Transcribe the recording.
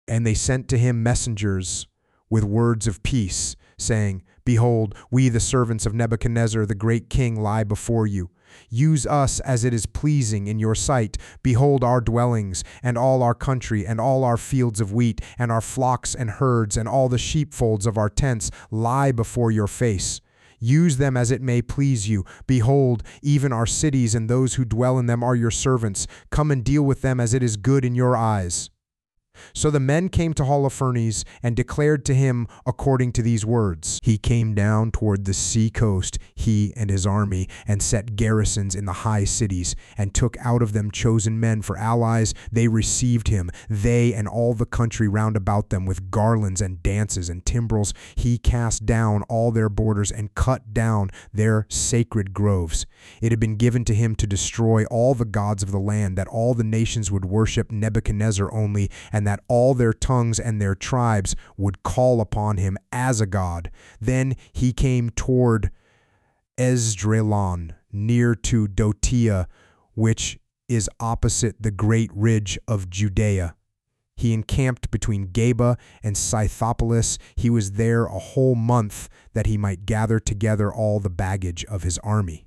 And they sent to him messengers with words of peace, saying, Behold, we the servants of Nebuchadnezzar the great king lie before you. Use us as it is pleasing in your sight. Behold our dwellings, and all our country, and all our fields of wheat, and our flocks and herds, and all the sheepfolds of our tents lie before your face. Use them as it may please you. Behold, even our cities and those who dwell in them are your servants. Come and deal with them as it is good in your eyes. So the men came to Holofernes and declared to him according to these words. He came down toward the sea coast, he and his army, and set garrisons in the high cities, and took out of them chosen men for allies. They received him, they and all the country round about them, with garlands and dances and timbrels. He cast down all their borders and cut down their sacred groves. It had been given to him to destroy all the gods of the land, that all the nations would worship Nebuchadnezzar only, and that all their tongues and their tribes would call upon him as a god. Then he came toward Esdraelon, near to Dotia, which is opposite the great ridge of Judea. He encamped between Geba and Scythopolis. He was there a whole month, that he might gather together all the baggage of his army.